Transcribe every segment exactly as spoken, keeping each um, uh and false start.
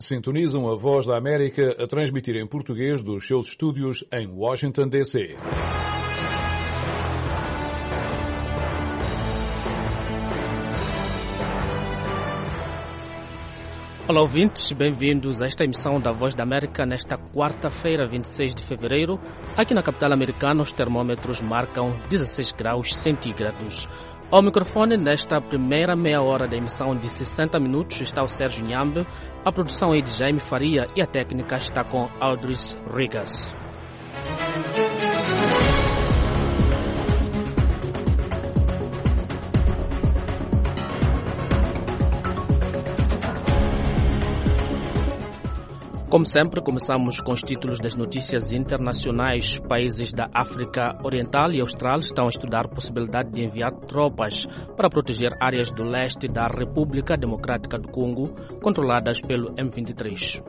Sintonizam a Voz da América a transmitir em português dos seus estúdios em Washington, D C Olá ouvintes, bem-vindos a esta emissão da Voz da América nesta quarta-feira, vinte e seis de fevereiro. Aqui na capital americana os termômetros marcam dezesseis graus centígrados. Ao microfone, nesta primeira meia hora da emissão de sessenta minutos, está o Sérgio Nhambe, a produção é de Jaime Faria e a técnica está com Aldris Rigas. Como sempre, começamos com os títulos das notícias internacionais. Países da África Oriental e Austral estão a estudar a possibilidade de enviar tropas para proteger áreas do leste da República Democrática do Congo, controladas pelo M vinte e três.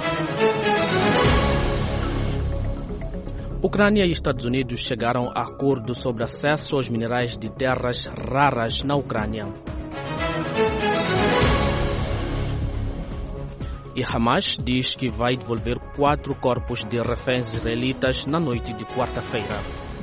Ucrânia e Estados Unidos chegaram a acordo sobre acesso aos minerais de terras raras na Ucrânia. E Hamas diz que vai devolver quatro corpos de reféns israelitas na noite de quarta-feira.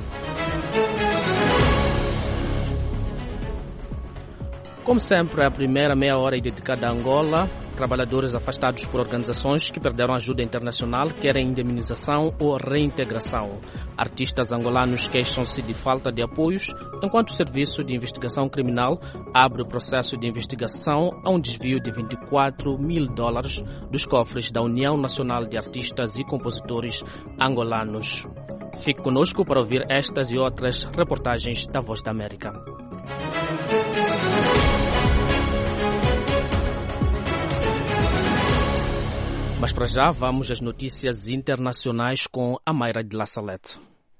Como sempre, a primeira meia hora é dedicada a Angola. Trabalhadores afastados por organizações que perderam ajuda internacional querem indemnização ou reintegração. Artistas angolanos queixam-se de falta de apoios, enquanto o Serviço de Investigação Criminal abre o processo de investigação a um desvio de vinte e quatro mil dólares dos cofres da União Nacional de Artistas e Compositores Angolanos. Fique conosco para ouvir estas e outras reportagens da Voz da América. Mas para já, vamos às notícias internacionais com a Mayra de La Salette.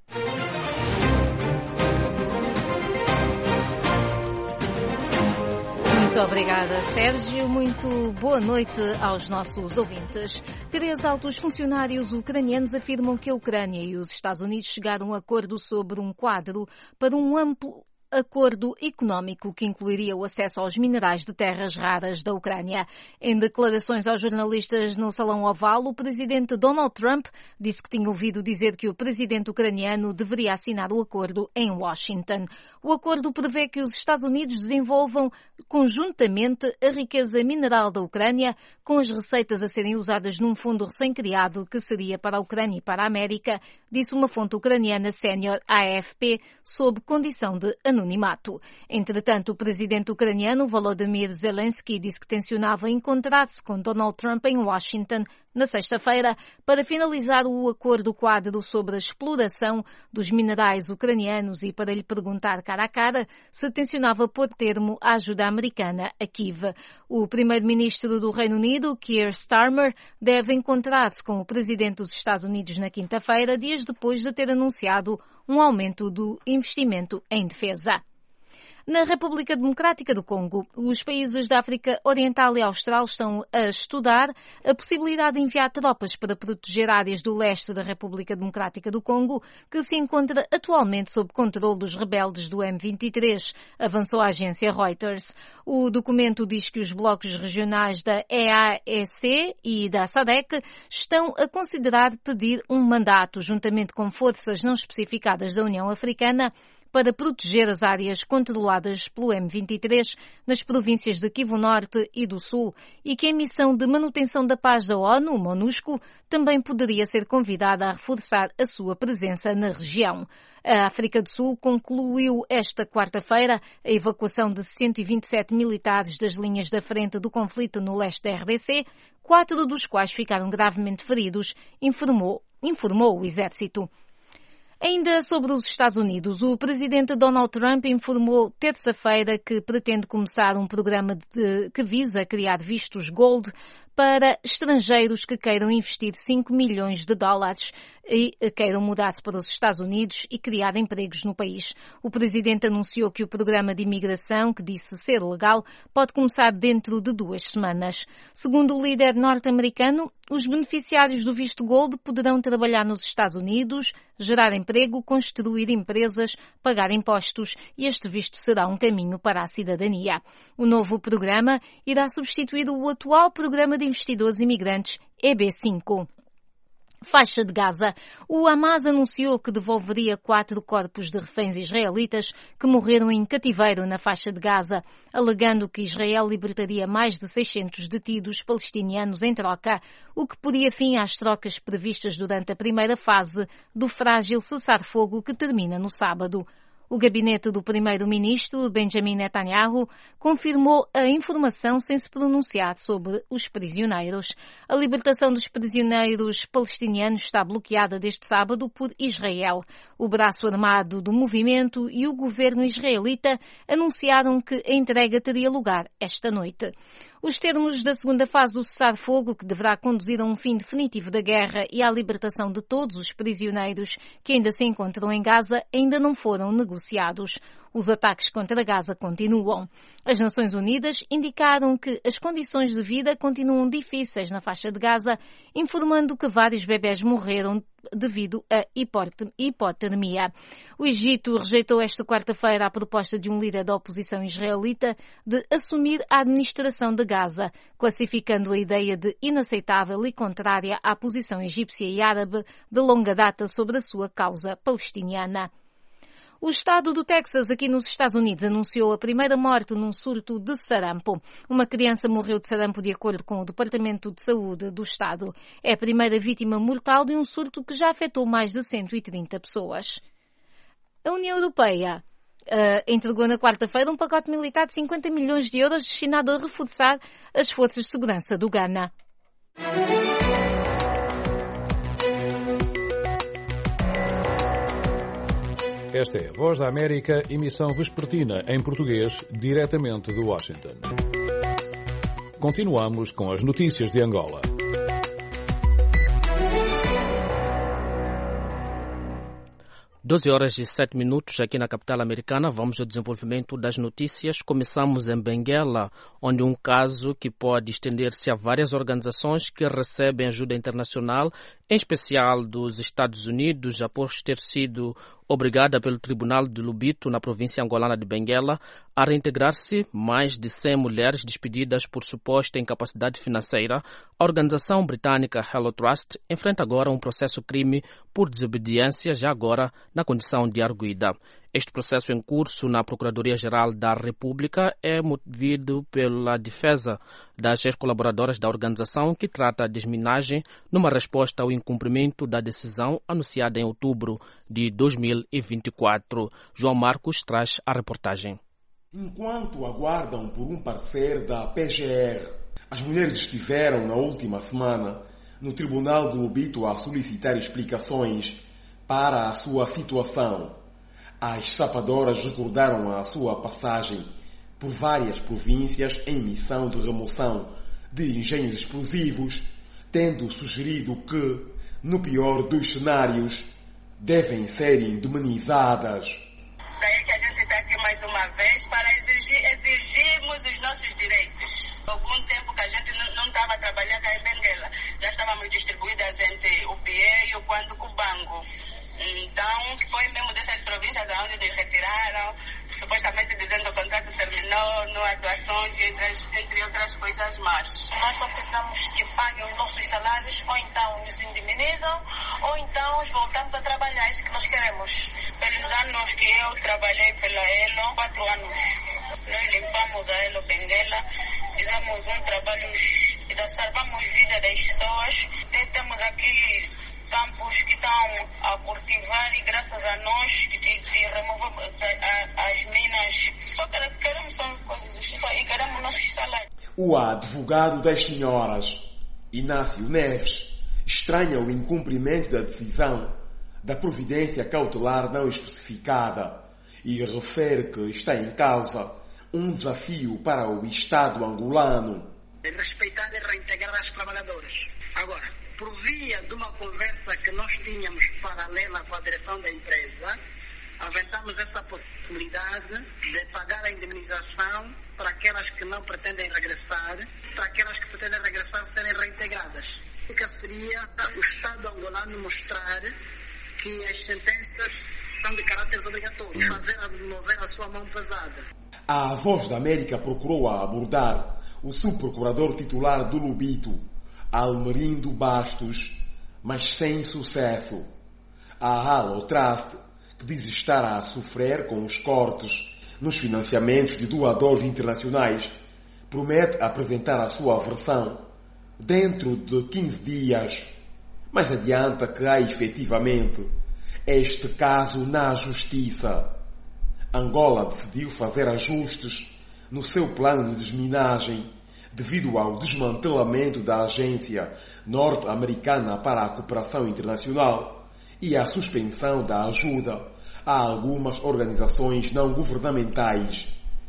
Muito obrigada, Sérgio. Muito boa noite aos nossos ouvintes. Três altos funcionários ucranianos afirmam que a Ucrânia e os Estados Unidos chegaram a acordo sobre um quadro para um amplo acordo económico que incluiria o acesso aos minerais de terras raras da Ucrânia. Em declarações aos jornalistas no Salão Oval, o presidente Donald Trump disse que tinha ouvido dizer que o presidente ucraniano deveria assinar o acordo em Washington. O acordo prevê que os Estados Unidos desenvolvam conjuntamente a riqueza mineral da Ucrânia, com as receitas a serem usadas num fundo recém-criado que seria para a Ucrânia e para a América, disse uma fonte ucraniana sénior à A F P, sob condição de anonimato. Entretanto, o presidente ucraniano Volodymyr Zelensky disse que tencionava encontrar-se com Donald Trump em Washington na sexta-feira para finalizar o acordo quadro sobre a exploração dos minerais ucranianos e para lhe perguntar cara a cara se tencionava pôr termo à ajuda americana a Kiev. O primeiro-ministro do Reino Unido, Keir Starmer, deve encontrar-se com o presidente dos Estados Unidos na quinta-feira, dias depois de ter anunciado um aumento do investimento em defesa. Na República Democrática do Congo, os países da África Oriental e Austral estão a estudar a possibilidade de enviar tropas para proteger áreas do leste da República Democrática do Congo, que se encontra atualmente sob controle dos rebeldes do M vinte e três, avançou a agência Reuters. O documento diz que os blocos regionais da E A E C e da S A D C estão a considerar pedir um mandato, juntamente com forças não especificadas da União Africana, para proteger as áreas controladas pelo M vinte e três nas províncias de Kivu Norte e do Sul, e que a missão de manutenção da paz da ONU, MONUSCO, também poderia ser convidada a reforçar a sua presença na região. A África do Sul concluiu esta quarta-feira a evacuação de cento e vinte e sete militares das linhas da frente do conflito no leste da R D C, quatro dos quais ficaram gravemente feridos, informou, informou o exército. Ainda sobre os Estados Unidos, o presidente Donald Trump informou terça-feira que pretende começar um programa de, que visa criar vistos Gold para estrangeiros que queiram investir cinco milhões de dólares e queiram mudar-se para os Estados Unidos e criar empregos no país. O presidente anunciou que o programa de imigração, que disse ser legal, pode começar dentro de duas semanas. Segundo o líder norte-americano, os beneficiários do visto Gold poderão trabalhar nos Estados Unidos, gerar emprego, construir empresas, pagar impostos e este visto será um caminho para a cidadania. O novo programa irá substituir o atual programa de investidores imigrantes E B cinco. Faixa de Gaza. O Hamas anunciou que devolveria quatro corpos de reféns israelitas que morreram em cativeiro na faixa de Gaza, alegando que Israel libertaria mais de seiscentos detidos palestinianos em troca, o que poria fim às trocas previstas durante a primeira fase do frágil cessar-fogo que termina no sábado. O gabinete do primeiro-ministro, Benjamin Netanyahu, confirmou a informação sem se pronunciar sobre os prisioneiros. A libertação dos prisioneiros palestinianos está bloqueada desde sábado por Israel. O braço armado do movimento e o governo israelita anunciaram que a entrega teria lugar esta noite. Os termos da segunda fase do cessar-fogo, que deverá conduzir a um fim definitivo da guerra e à libertação de todos os prisioneiros que ainda se encontram em Gaza, ainda não foram negociados. Os ataques contra Gaza continuam. As Nações Unidas indicaram que as condições de vida continuam difíceis na faixa de Gaza, informando que vários bebés morreram devido a hipotermia. O Egito rejeitou esta quarta-feira a proposta de um líder da oposição israelita de assumir a administração de Gaza, classificando a ideia de inaceitável e contrária à posição egípcia e árabe de longa data sobre a sua causa palestiniana. O estado do Texas, aqui nos Estados Unidos, anunciou a primeira morte num surto de sarampo. Uma criança morreu de sarampo de acordo com o Departamento de Saúde do estado. É a primeira vítima mortal de um surto que já afetou mais de cento e trinta pessoas. A União Europeia uh, entregou na quarta-feira um pacote militar de cinquenta milhões de euros destinado a reforçar as forças de segurança do Ghana. Esta é a Voz da América, emissão vespertina em português, diretamente de Washington. Continuamos com as notícias de Angola. doze horas e sete minutos aqui na capital americana. Vamos ao desenvolvimento das notícias. Começamos em Benguela, onde um caso que pode estender-se a várias organizações que recebem ajuda internacional, em especial dos Estados Unidos, após ter sido obrigada pelo Tribunal de Lubito, na província angolana de Benguela, a reintegrar-se mais de cem mulheres despedidas por suposta incapacidade financeira. A organização britânica Hello Trust enfrenta agora um processo crime por desobediência, já agora na condição de arguida. Este processo em curso na Procuradoria-Geral da República é movido pela defesa das ex-colaboradoras da organização, que trata a desminagem numa resposta ao incumprimento da decisão anunciada em outubro de dois mil e vinte e quatro. João Marcos traz a reportagem. Enquanto aguardam por um parecer da P G R, as mulheres estiveram na última semana no Tribunal de Lubito a solicitar explicações para a sua situação. As sapadoras recordaram a sua passagem por várias províncias em missão de remoção de engenhos explosivos, tendo sugerido que, no pior dos cenários, devem ser indemnizadas. Daí que a gente está aqui mais uma vez para exigir, exigirmos os nossos direitos. Algum tempo que a gente não estava trabalhando cá em Benguela, já estávamos distribuídas entre o P E e o Quanto Cubango. Então, foi mesmo dessas províncias onde nos retiraram, supostamente dizendo que o contrato terminou, não atuações e entre, entre outras coisas mais. Nós só precisamos que paguem os nossos salários, ou então nos indemnizam, ou então voltamos a trabalhar, é isso que nós queremos. Pelos anos que eu trabalhei pela Elo, quatro anos, nós limpamos a Elo Benguela, fizemos um trabalho e salvamos a vida das pessoas. Temos aqui campos que estão a cultivar e graças a nós de, de remover as minas, só queremos só coisas e queremos nossos salários. O advogado das senhoras, Inácio Neves, estranha o incumprimento da decisão da providência cautelar não especificada e refere que está em causa um desafio para o Estado angolano. Respeitar e reintegrar as trabalhadoras. Agora, por via de uma conversa que nós tínhamos paralela com a direção da empresa, aventamos essa possibilidade de pagar a indemnização para aquelas que não pretendem regressar, para aquelas que pretendem regressar serem reintegradas. O que seria o Estado angolano mostrar que as sentenças são de caráter obrigatório, fazer mover a sua mão pesada. A Voz da América procurou abordar o subprocurador titular do Lobito, Almerindo Bastos, mas sem sucesso. A Halo Trust, que diz estar a sofrer com os cortes nos financiamentos de doadores internacionais, promete apresentar a sua versão dentro de quinze dias, mas adianta que há efetivamente este caso na Justiça. Angola decidiu fazer ajustes no seu plano de desminagem devido ao desmantelamento da Agência Norte-Americana para a Cooperação Internacional e à suspensão da ajuda a algumas organizações não governamentais.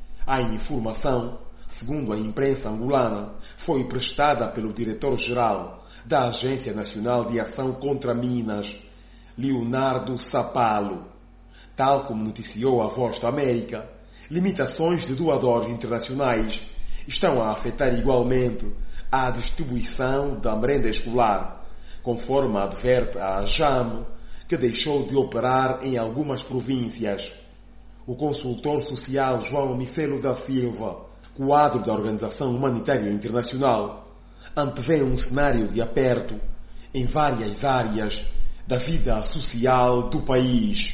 A informação, segundo a imprensa angolana, foi prestada pelo diretor-geral da Agência Nacional de Ação contra Minas, Leonardo Sapalo. Tal como noticiou a Voz da América, limitações de doadores internacionais estão a afetar igualmente a distribuição da merenda escolar, conforme adverte a JAM, que deixou de operar em algumas províncias. O consultor social João Micelo da Silva, quadro da Organização Humanitária Internacional, antevê um cenário de aperto em várias áreas da vida social do país.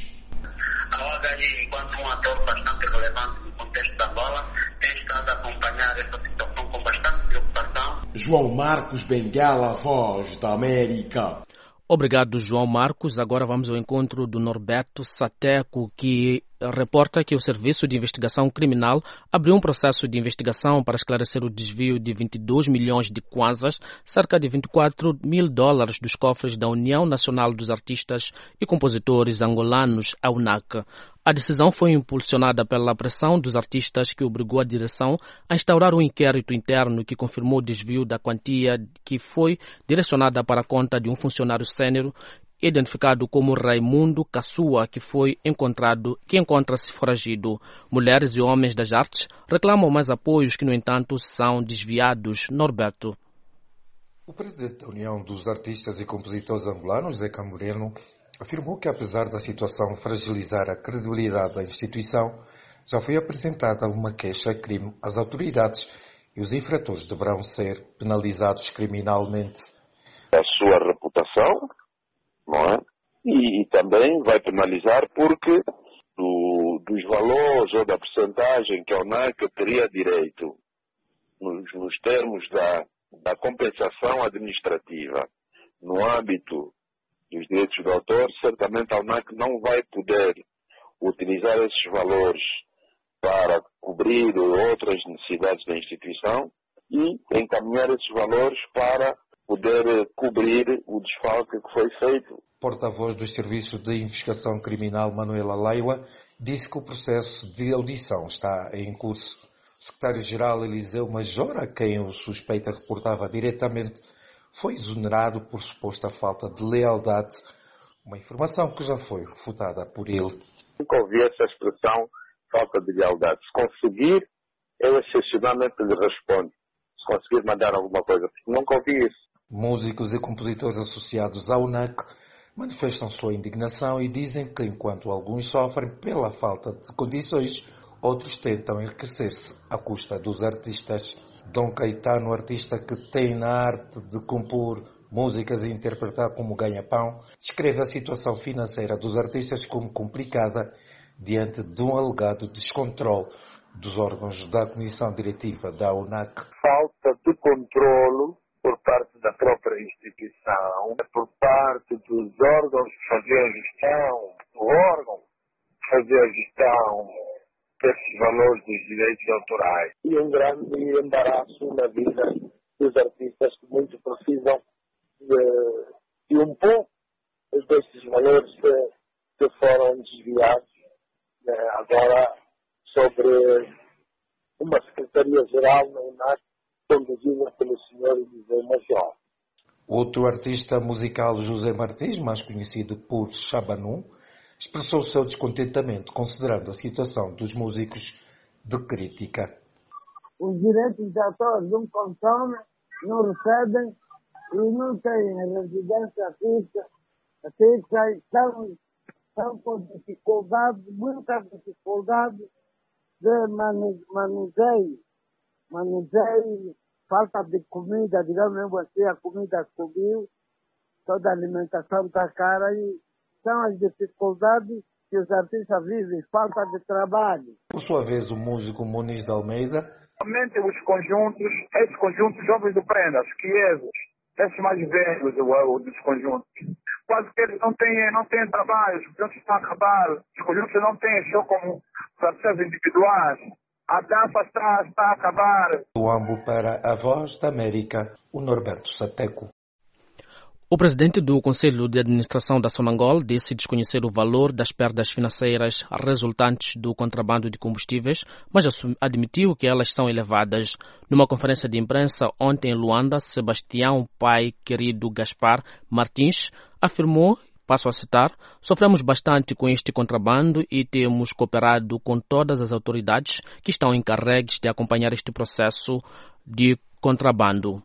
A O H I, enquanto um ator bastante relevante no contexto da Angola, tem estado a acompanhar essa situação com bastante preocupação. João Marcos Bengala, Voz da América. Obrigado, João Marcos. Agora vamos ao encontro do Norberto Sateco, que reporta que o Serviço de Investigação Criminal abriu um processo de investigação para esclarecer o desvio de vinte e dois milhões de kwanzas, cerca de vinte e quatro mil dólares dos cofres da União Nacional dos Artistas e Compositores Angolanos, a UNAC. A decisão foi impulsionada pela pressão dos artistas que obrigou a direção a instaurar um inquérito interno que confirmou o desvio da quantia que foi direcionada para a conta de um funcionário sênior identificado como Raimundo Caçua, que foi encontrado, que encontra-se foragido. Mulheres e homens das artes reclamam mais apoios que, no entanto, são desviados. Norberto. O presidente da União dos Artistas e Compositores Angolanos, Zeca Moreno, afirmou que, apesar da situação fragilizar a credibilidade da instituição, já foi apresentada uma queixa-crime às autoridades e os infratores deverão ser penalizados criminalmente. A sua reputação, não é? E, e também vai penalizar porque do, dos valores ou da percentagem que a UNAC teria direito nos, nos termos da, da compensação administrativa no âmbito dos direitos do autor, certamente a UNAC não vai poder utilizar esses valores para cobrir outras necessidades da instituição e encaminhar esses valores para poder cobrir o desfalque que foi feito. Porta-voz dos Serviços de Investigação Criminal, Manuela Laiwa, disse que o processo de audição está em curso. O secretário-geral Eliseu Major, a quem o suspeita reportava diretamente, foi exonerado por suposta falta de lealdade, uma informação que já foi refutada por ele. Nunca ouvi essa expressão, falta de lealdade. Se conseguir, eu excepcionalmente lhe respondo. Se conseguir mandar alguma coisa, porque nunca ouvi isso. Músicos e compositores associados à UNAC manifestam sua indignação e dizem que, enquanto alguns sofrem pela falta de condições, outros tentam enriquecer-se à custa dos artistas. Dom Caetano, artista que tem na arte de compor músicas e interpretar como ganha-pão, descreve a situação financeira dos artistas como complicada diante de um alegado descontrole dos órgãos da Comissão Diretiva da UNAC. Falta de controlo por parte da própria instituição, por parte dos órgãos que fazem a gestão, do órgão que fazia a gestão desses valores dos direitos autorais. E um grande embaraço na vida dos artistas que muito precisam de, de um pouco desses valores que, que foram desviados. Agora, sobre uma Secretaria-Geral na UNAC, conduzida pelo senhor Eliseu Major. Outro artista musical, José Martins, mais conhecido por Chabanum, expressou o seu descontentamento, considerando a situação dos músicos de crítica. Os direitos de autores não consomem, não recebem e não têm residência fixa. fixa estão, estão com dificuldade, muita dificuldade de manuseio mas não sei, falta de comida, digamos mesmo assim, a comida subiu, toda a alimentação está cara e são as dificuldades que os artistas vivem, falta de trabalho. Por sua vez, o músico Muniz de Almeida. Somente os conjuntos, esses conjuntos jovens do Prendas, Quiesos, esses mais velhos dos conjuntos, quase que eles não têm, não têm trabalho, os conjuntos estão a acabar, os conjuntos não têm show como parceiros individuais, a dança está, está a acabar. Do Ambo para a Voz da América, o Norberto Sateco. O presidente do Conselho de Administração da Sonangol disse desconhecer o valor das perdas financeiras resultantes do contrabando de combustíveis, mas admitiu que elas são elevadas. Numa conferência de imprensa ontem em Luanda, Sebastião Pai Querido Gaspar Martins afirmou, passo a citar, sofremos bastante com este contrabando e temos cooperado com todas as autoridades que estão encarregues de acompanhar este processo de contrabando.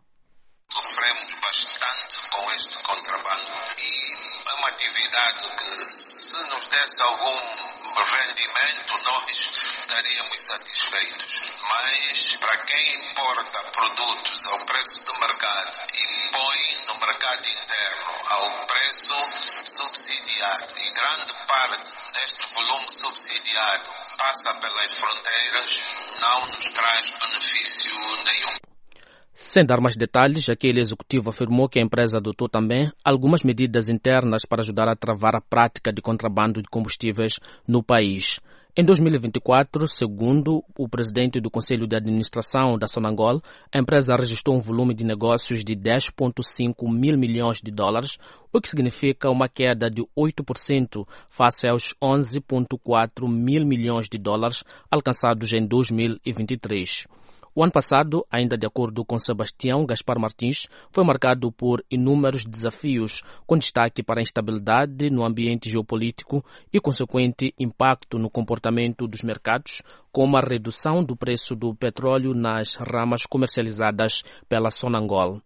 Algum rendimento, nós estaríamos satisfeitos. Mas para quem importa produtos ao preço do mercado e põe no mercado interno ao preço subsidiado, e grande parte deste volume subsidiado passa pelas fronteiras, não nos traz benefício nenhum. Sem dar mais detalhes, aquele executivo afirmou que a empresa adotou também algumas medidas internas para ajudar a travar a prática de contrabando de combustíveis no país. Em dois mil e vinte e quatro, segundo o presidente do Conselho de Administração da Sonangol, a empresa registrou um volume de negócios de dez vírgula cinco mil milhões de dólares, o que significa uma queda de oito por cento face aos onze vírgula quatro mil milhões de dólares alcançados em dois mil e vinte e três. O ano passado, ainda de acordo com Sebastião Gaspar Martins, foi marcado por inúmeros desafios, com destaque para a instabilidade no ambiente geopolítico e consequente impacto no comportamento dos mercados, como a redução do preço do petróleo nas ramas comercializadas pela Sonangol.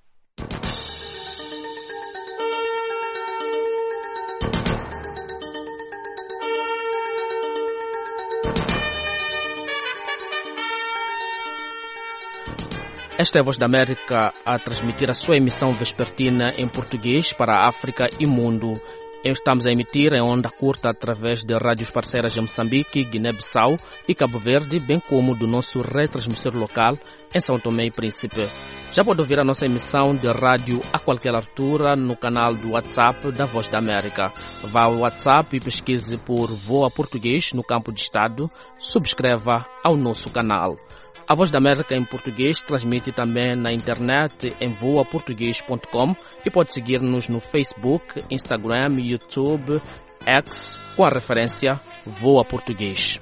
Esta é a Voz da América a transmitir a sua emissão vespertina em português para a África e mundo. Estamos a emitir em onda curta através de rádios parceiras em Moçambique, Guiné-Bissau e Cabo Verde, bem como do nosso retransmissor local em São Tomé e Príncipe. Já pode ouvir a nossa emissão de rádio a qualquer altura no canal do WhatsApp da Voz da América. Vá ao WhatsApp e pesquise por Voa Português no campo de Estado. Subscreva ao nosso canal. A Voz da América em português transmite também na internet em voa português ponto com e pode seguir-nos no Facebook, Instagram, YouTube, X com a referência Voa Português.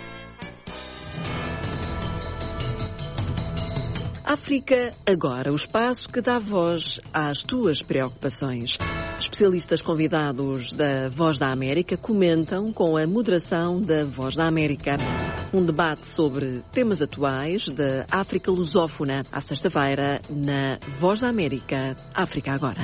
África Agora, o espaço que dá voz às tuas preocupações. Especialistas convidados da Voz da América comentam com a moderação da Voz da América. Um debate sobre temas atuais da África lusófona, à sexta-feira, na Voz da América, África Agora.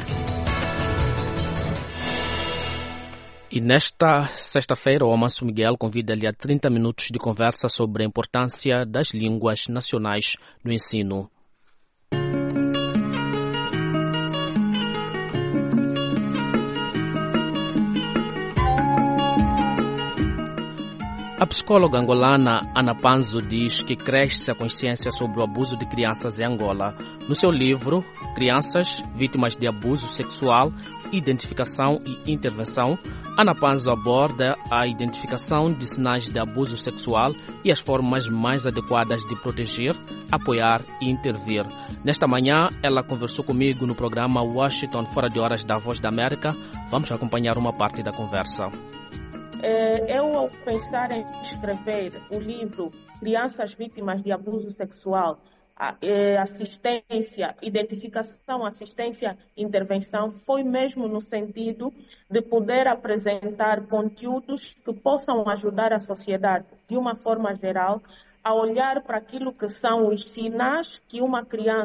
E nesta sexta-feira, o Amanso Miguel convida-lhe a trinta minutos de conversa sobre a importância das línguas nacionais no ensino. A psicóloga angolana Ana Panzo diz que cresce a consciência sobre o abuso de crianças em Angola. No seu livro, Crianças, Vítimas de Abuso Sexual, Identificação e Intervenção, Ana Panzo aborda a identificação de sinais de abuso sexual e as formas mais adequadas de proteger, apoiar e intervir. Nesta manhã, ela conversou comigo no programa Washington Fora de Horas da Voz da América. Vamos acompanhar uma parte da conversa. Eu, ao pensar em escrever o livro Crianças Vítimas de Abuso Sexual, Assistência, Identificação, Assistência e Intervenção, foi mesmo no sentido de poder apresentar conteúdos que possam ajudar a sociedade, de uma forma geral, a olhar para aquilo que são os sinais que uma criança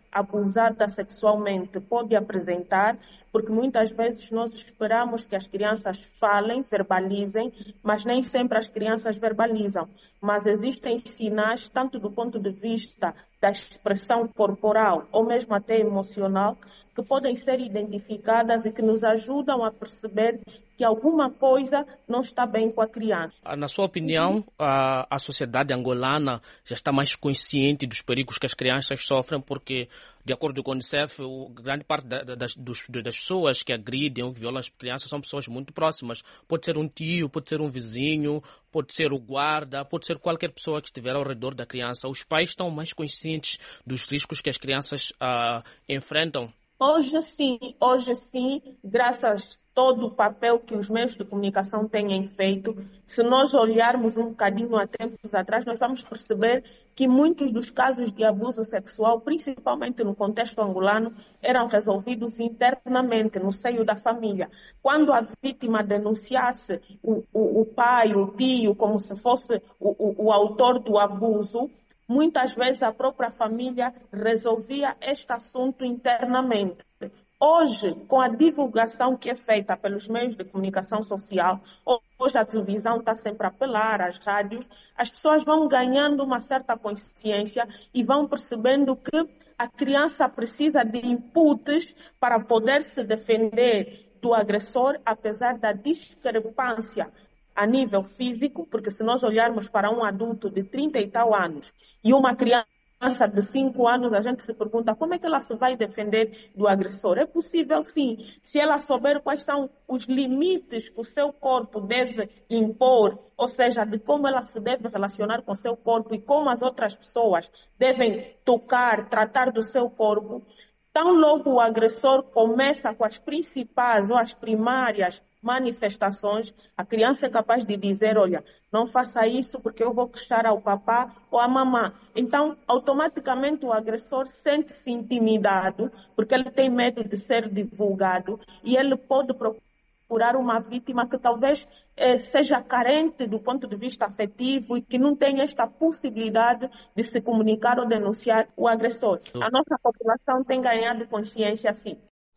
abusada sexualmente pode apresentar, porque muitas vezes nós esperamos que as crianças falem, verbalizem, mas nem sempre as crianças verbalizam. Mas existem sinais, tanto do ponto de vista da expressão corporal ou mesmo até emocional, que podem ser identificadas e que nos ajudam a perceber que alguma coisa não está bem com a criança. Na sua opinião, a, a sociedade angolana já está mais consciente dos perigos que as crianças sofrem, porque, de acordo com o Unicef, o, grande parte da, das, dos, das pessoas que agridem ou que violam as crianças são pessoas muito próximas. Pode ser um tio, pode ser um vizinho, pode ser o guarda, pode ser qualquer pessoa que estiver ao redor da criança. Os pais estão mais conscientes dos riscos que as crianças uh, enfrentam? Hoje sim, hoje sim, graças a todo o papel que os meios de comunicação têm feito, se nós olharmos um bocadinho há tempos atrás, nós vamos perceber que muitos dos casos de abuso sexual, principalmente no contexto angolano, eram resolvidos internamente, no seio da família. Quando a vítima denunciasse o, o, o pai, o tio, como se fosse o, o, o autor do abuso, muitas vezes a própria família resolvia este assunto internamente. Hoje, com a divulgação que é feita pelos meios de comunicação social, hoje a televisão está sempre a apelar, as rádios, as pessoas vão ganhando uma certa consciência e vão percebendo que a criança precisa de inputs para poder se defender do agressor, apesar da discrepância a nível físico, porque se nós olharmos para um adulto de trinta e tal anos e uma criança de cinco anos, a gente se pergunta como é que ela se vai defender do agressor. É possível sim, se ela souber quais são os limites que o seu corpo deve impor, ou seja, de como ela se deve relacionar com o seu corpo e como as outras pessoas devem tocar, tratar do seu corpo. Tão logo o agressor começa com as principais ou as primárias manifestações, a criança é capaz de dizer, olha, não faça isso porque eu vou custar ao papá ou à mamã. Então, automaticamente o agressor sente-se intimidado porque ele tem medo de ser divulgado e ele pode procurar uma vítima que talvez eh, seja carente do ponto de vista afetivo e que não tem esta possibilidade de se comunicar ou denunciar o agressor. A nossa população tem ganhado consciência assim.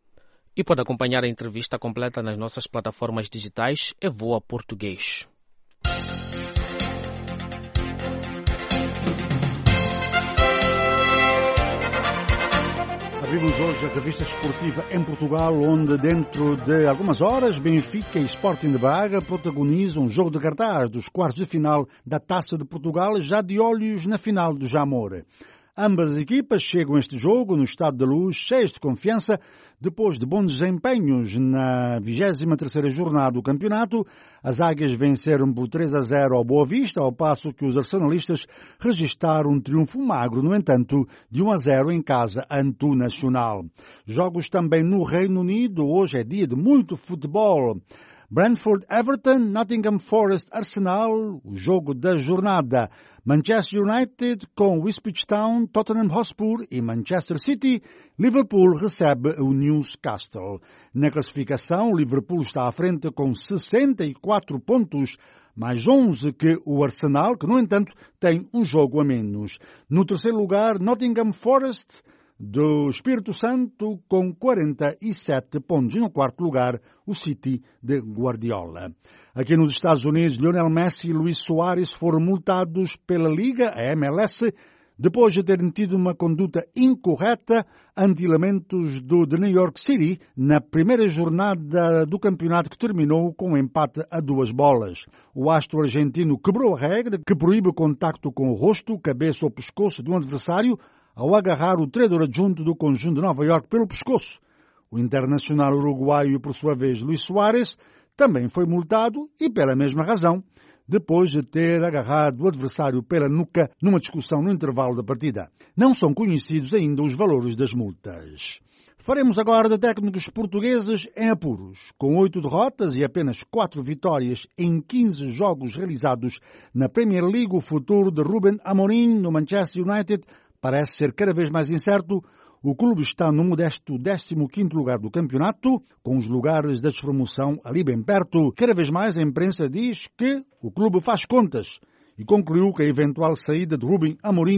E pode acompanhar a entrevista completa nas nossas plataformas digitais E Voa Português. Abrimos hoje a revista esportiva em Portugal, onde dentro de algumas horas Benfica e Sporting de Braga protagonizam um jogo de cartaz dos quartos de final da Taça de Portugal, já de olhos na final do Jamor. Ambas as equipas chegam a este jogo no estado da luz, cheias de confiança, depois de bons desempenhos na vigésima terceira jornada do campeonato. As Águias venceram por três a zero ao Boa Vista, ao passo que os arsenalistas registaram um triunfo magro, no entanto, de um a zero em casa ante o Nacional. Jogos também no Reino Unido, hoje é dia de muito futebol. Brentford Everton, Nottingham Forest Arsenal, o jogo da jornada. Manchester United com Ipswich Town, Tottenham Hotspur e Manchester City. Liverpool recebe o Newcastle. Na classificação, o Liverpool está à frente com sessenta e quatro pontos, mais onze que o Arsenal, que, no entanto, tem um jogo a menos. No terceiro lugar, Nottingham Forest do Espírito Santo com quarenta e sete pontos. E no quarto lugar, o City de Guardiola. Aqui nos Estados Unidos, Lionel Messi e Luis Soares foram multados pela Liga, a M L S, depois de terem tido uma conduta incorreta ante elementos do de New York City na primeira jornada do campeonato, que terminou com um empate a duas bolas. O astro argentino quebrou a regra que proíbe o contacto com o rosto, cabeça ou pescoço de um adversário ao agarrar o treinador adjunto do conjunto de Nova York pelo pescoço. O internacional uruguaio, por sua vez, Luis Soares, também foi multado e pela mesma razão, depois de ter agarrado o adversário pela nuca numa discussão no intervalo da partida. Não são conhecidos ainda os valores das multas. Faremos agora de técnicos portugueses em apuros. Com oito derrotas e apenas quatro vitórias em quinze jogos realizados na Premier League, o futuro de Ruben Amorim no Manchester United parece ser cada vez mais incerto. O clube está no modesto décimo quinto lugar do campeonato, com os lugares da despromoção ali bem perto. Cada vez mais a imprensa diz que o clube faz contas e concluiu que a eventual saída de Ruben Amorim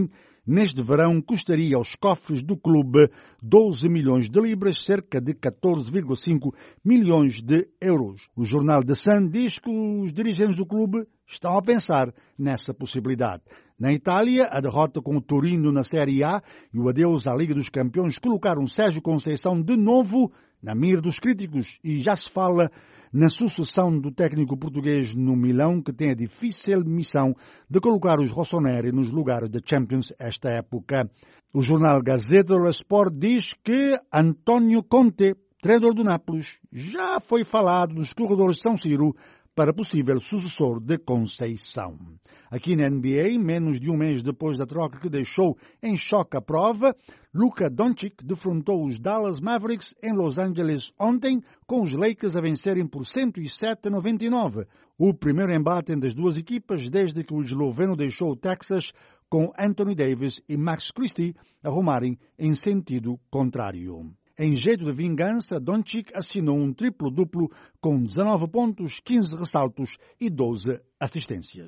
neste verão custaria aos cofres do clube doze milhões de libras, cerca de catorze vírgula cinco milhões de euros. O jornal The Sun diz que os dirigentes do clube estão a pensar nessa possibilidade. Na Itália, a derrota com o Torino na Série A e o adeus à Liga dos Campeões colocaram Sérgio Conceição de novo na mira dos críticos e já se fala na sucessão do técnico português no Milão, que tem a difícil missão de colocar os rossoneri nos lugares da Champions esta época. O jornal Gazzetta dello Sport diz que António Conte, treinador do Nápoles, já foi falado nos corredores de São Siro para possível sucessor de Conceição. Aqui na N B A, menos de um mês depois da troca que deixou em choque a prova, Luka Doncic defrontou os Dallas Mavericks em Los Angeles ontem, com os Lakers a vencerem por cento e sete a noventa e nove. O primeiro embate entre as duas equipas desde que o esloveno deixou o Texas, com Anthony Davis e Max Christie a rumarem em sentido contrário. Em jeito de vingança, Doncic assinou um triplo-duplo com dezanove pontos, quinze ressaltos e doze assistências.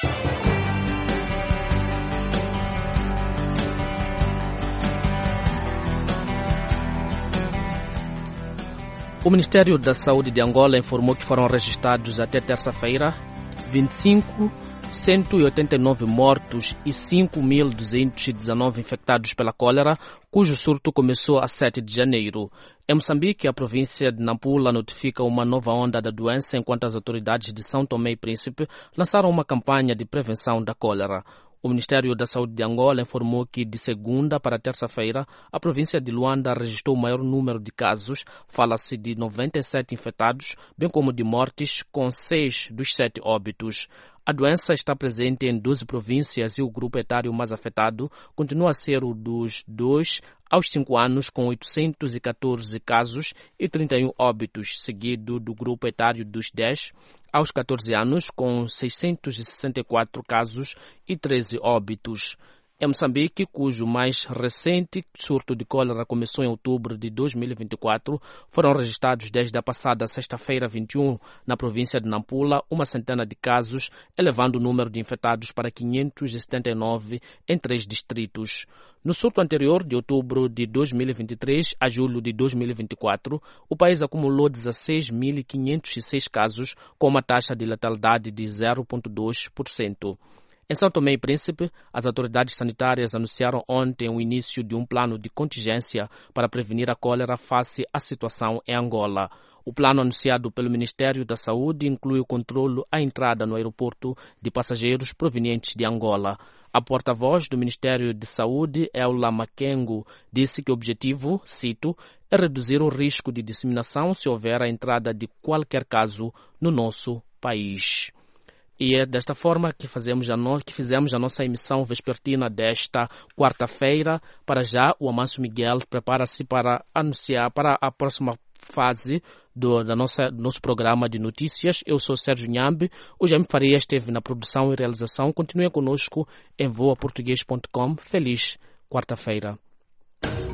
O Ministério da Saúde de Angola informou que foram registrados até terça-feira vinte e cinco, cento e oitenta e nove mortos e cinco mil duzentos e dezenove infectados pela cólera, cujo surto começou a sete de janeiro. Em Moçambique, a província de Nampula notifica uma nova onda da doença, enquanto as autoridades de São Tomé e Príncipe lançaram uma campanha de prevenção da cólera. O Ministério da Saúde de Angola informou que de segunda para terça-feira, a província de Luanda registrou o maior número de casos, fala-se de noventa e sete infectados, bem como de mortes, com seis dos sete óbitos. A doença está presente em doze províncias e o grupo etário mais afetado continua a ser o dos dois aos cinco anos, com oitocentos e catorze casos e trinta e um óbitos, seguido do grupo etário dos dez aos catorze anos, com seiscentos e sessenta e quatro casos e treze óbitos. Em Moçambique, cujo mais recente surto de cólera começou em outubro de dois mil e vinte e quatro, foram registrados desde a passada sexta-feira vinte e um na província de Nampula uma centena de casos, elevando o número de infectados para quinhentos e setenta e nove em três distritos. No surto anterior, de outubro de dois mil e vinte e três a julho de dois mil e vinte e quatro, o país acumulou dezesseis mil quinhentos e seis casos, com uma taxa de letalidade de zero vírgula dois por cento. Em São Tomé e Príncipe, as autoridades sanitárias anunciaram ontem o início de um plano de contingência para prevenir a cólera face à situação em Angola. O plano anunciado pelo Ministério da Saúde inclui o controle à entrada no aeroporto de passageiros provenientes de Angola. A porta-voz do Ministério de Saúde, Eula Makengo, disse que o objetivo, cito, é reduzir o risco de disseminação se houver a entrada de qualquer caso no nosso país. E é desta forma que, fazemos a no... que fizemos a nossa emissão vespertina desta quarta-feira. Para já, o Amâncio Miguel prepara-se para anunciar para a próxima fase do da nossa, nosso programa de notícias. Eu sou Sérgio Nhambe. O Jaime Faria esteve na produção e realização. Continue conosco em voa português ponto com. Feliz quarta-feira.